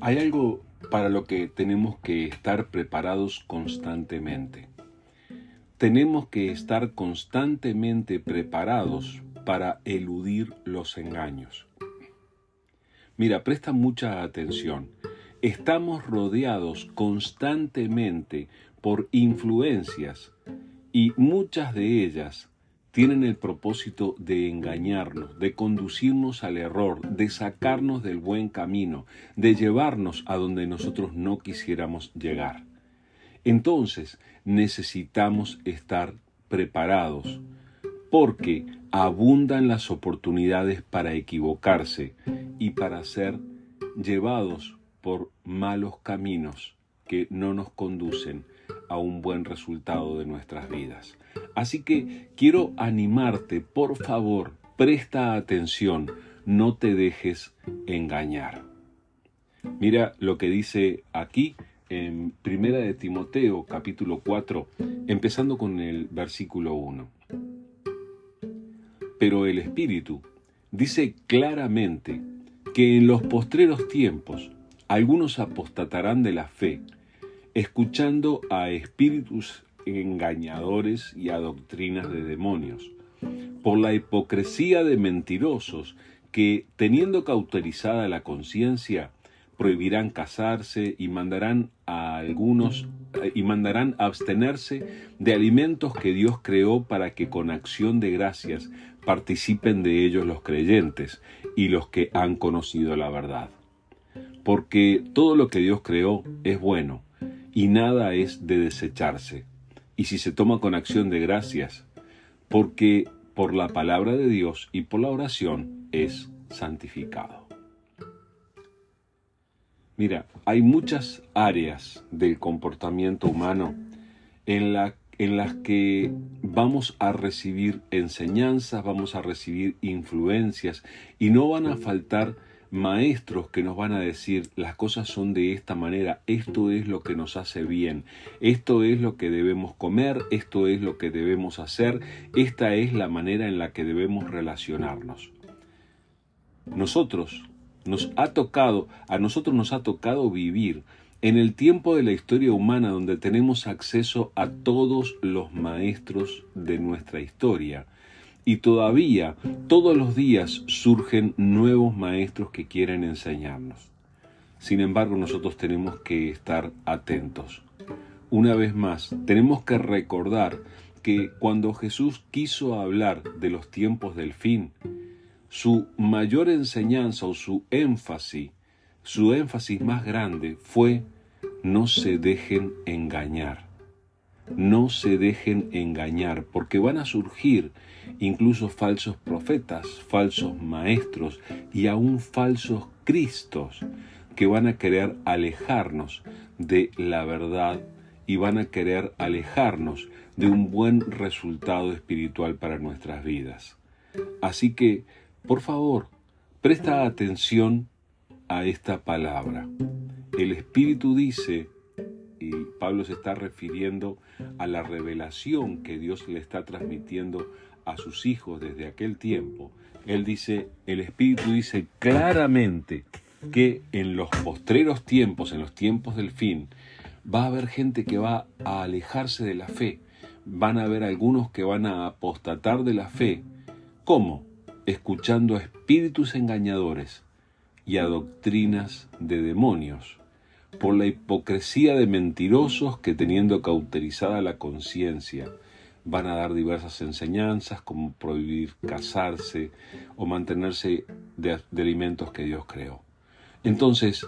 Hay algo para lo que tenemos que estar preparados constantemente. Tenemos que estar constantemente preparados para eludir los engaños. Mira, presta mucha atención. Estamos rodeados constantemente por influencias y muchas de ellas tienen el propósito de engañarnos, de conducirnos al error, de sacarnos del buen camino, de llevarnos a donde nosotros no quisiéramos llegar. Entonces, necesitamos estar preparados, porque abundan las oportunidades para equivocarse y para ser llevados por malos caminos que no nos conducen a un buen resultado de nuestras vidas. Así que quiero animarte, por favor, presta atención, no te dejes engañar. Mira lo que dice aquí en Primera de Timoteo, capítulo 4, empezando con el versículo 1. Pero el Espíritu dice claramente que en los postreros tiempos algunos apostatarán de la fe, escuchando a espíritus engañadores y a doctrinas de demonios, por la hipocresía de mentirosos que, teniendo cauterizada la conciencia, prohibirán casarse y mandarán abstenerse de alimentos que Dios creó para que con acción de gracias participen de ellos los creyentes y los que han conocido la verdad. Porque todo lo que Dios creó es bueno y nada es de desecharse, y si se toma con acción de gracias, porque por la palabra de Dios y por la oración es santificado. Mira, hay muchas áreas del comportamiento humano en las que vamos a recibir enseñanzas, vamos a recibir influencias, y no van a faltar maestros que nos van a decir: las cosas son de esta manera, esto es lo que nos hace bien, esto es lo que debemos comer, esto es lo que debemos hacer, esta es la manera en la que debemos relacionarnos. A nosotros nos ha tocado vivir en el tiempo de la historia humana donde tenemos acceso a todos los maestros de nuestra historia. Y todavía, todos los días surgen nuevos maestros que quieren enseñarnos. Sin embargo, nosotros tenemos que estar atentos. Una vez más, tenemos que recordar que cuando Jesús quiso hablar de los tiempos del fin, su mayor enseñanza o su énfasis más grande fue: no se dejen engañar. No se dejen engañar, porque van a surgir incluso falsos profetas, falsos maestros y aún falsos cristos que van a querer alejarnos de la verdad y van a querer alejarnos de un buen resultado espiritual para nuestras vidas. Así que, por favor, presta atención a esta palabra. El Espíritu dice, y Pablo se está refiriendo a la revelación que Dios le está transmitiendo a sus hijos desde aquel tiempo. Él dice, el Espíritu dice claramente que en los postreros tiempos, en los tiempos del fin, va a haber gente que va a alejarse de la fe. Van a haber algunos que van a apostatar de la fe. ¿Cómo? Escuchando a espíritus engañadores y a doctrinas de demonios, por la hipocresía de mentirosos que, teniendo cauterizada la conciencia, van a dar diversas enseñanzas como prohibir casarse o mantenerse de alimentos que Dios creó. Entonces,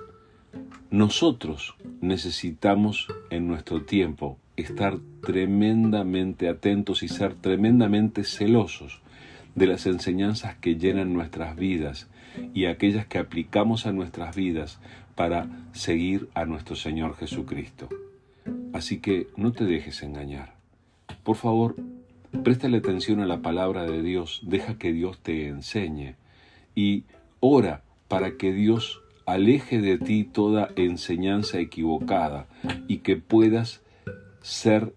nosotros necesitamos en nuestro tiempo estar tremendamente atentos y ser tremendamente celosos de las enseñanzas que llenan nuestras vidas y aquellas que aplicamos a nuestras vidas para seguir a nuestro Señor Jesucristo. Así que no te dejes engañar. Por favor, préstale atención a la palabra de Dios, deja que Dios te enseñe y ora para que Dios aleje de ti toda enseñanza equivocada y que puedas ser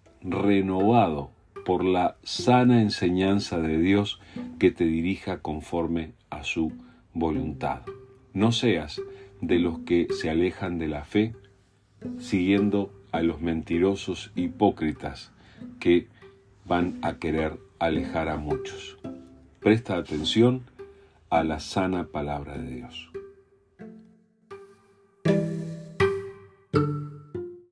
renovado por la sana enseñanza de Dios que te dirija conforme a su voluntad. No seas de los que se alejan de la fe, siguiendo a los mentirosos hipócritas que van a querer alejar a muchos. Presta atención a la sana palabra de Dios.